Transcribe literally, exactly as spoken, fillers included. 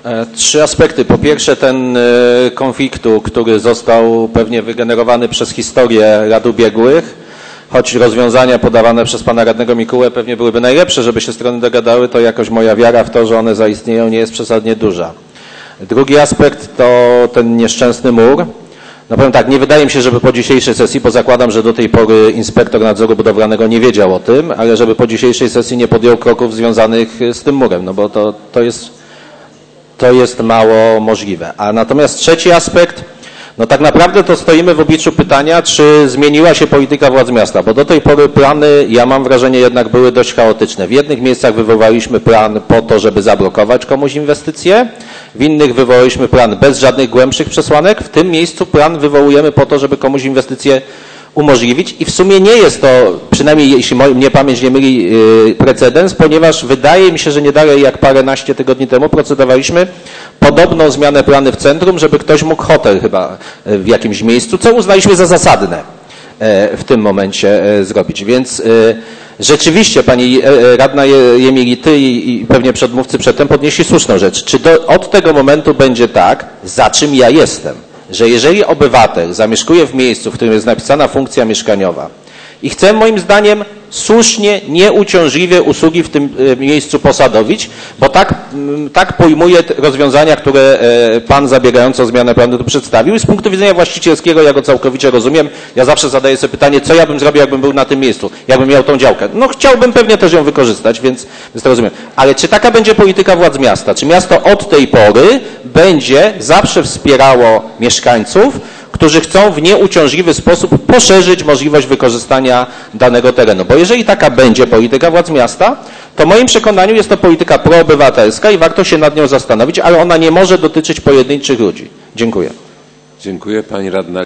Trzy aspekty. Po pierwsze ten konfliktu, który został pewnie wygenerowany przez historię rad ubiegłych, choć rozwiązania podawane przez pana radnego Mikułę pewnie byłyby najlepsze, żeby się strony dogadały, to jakoś moja wiara w to, że one zaistnieją, nie jest przesadnie duża. Drugi aspekt to ten nieszczęsny mur. No powiem tak, nie wydaje mi się, żeby po dzisiejszej sesji, bo zakładam, że do tej pory inspektor nadzoru budowlanego nie wiedział o tym, ale żeby po dzisiejszej sesji nie podjął kroków związanych z tym murem, no bo to, to jest, to jest mało możliwe. A natomiast trzeci aspekt, no tak naprawdę to stoimy w obliczu pytania, czy zmieniła się polityka władz miasta, bo do tej pory plany, ja mam wrażenie, jednak były dość chaotyczne. W jednych miejscach wywołaliśmy plan po to, żeby zablokować komuś inwestycje, w innych wywołaliśmy plan bez żadnych głębszych przesłanek, w tym miejscu plan wywołujemy po to, żeby komuś inwestycje umożliwić i w sumie nie jest to, przynajmniej jeśli mnie pamięć nie myli, precedens, ponieważ wydaje mi się, że nie dalej jak paręnaście tygodni temu procedowaliśmy podobną zmianę plany w centrum, żeby ktoś mógł hotel chyba w jakimś miejscu, co uznaliśmy za zasadne w tym momencie zrobić. Więc rzeczywiście pani radna Jemili, ty i pewnie przedmówcy przedtem podnieśli słuszną rzecz. Czy do, od tego momentu będzie tak, za czym ja jestem, że jeżeli obywatel zamieszkuje w miejscu, w którym jest napisana funkcja mieszkaniowa i chce moim zdaniem słusznie, nieuciążliwie usługi w tym miejscu posadowić, bo tak, tak pojmuję rozwiązania, które pan zabiegający o zmianę planu tu przedstawił i z punktu widzenia właścicielskiego ja go całkowicie rozumiem. Ja zawsze zadaję sobie pytanie, co ja bym zrobił, jakbym był na tym miejscu, jakbym miał tą działkę. No chciałbym pewnie też ją wykorzystać, więc, więc to rozumiem. Ale czy taka będzie polityka władz miasta? Czy miasto od tej pory będzie zawsze wspierało mieszkańców, którzy chcą w nieuciążliwy sposób poszerzyć możliwość wykorzystania danego terenu? Bo jeżeli taka będzie polityka władz miasta, to w moim przekonaniu jest to polityka proobywatelska i warto się nad nią zastanowić, ale ona nie może dotyczyć pojedynczych ludzi. Dziękuję. Dziękuję. Pani radna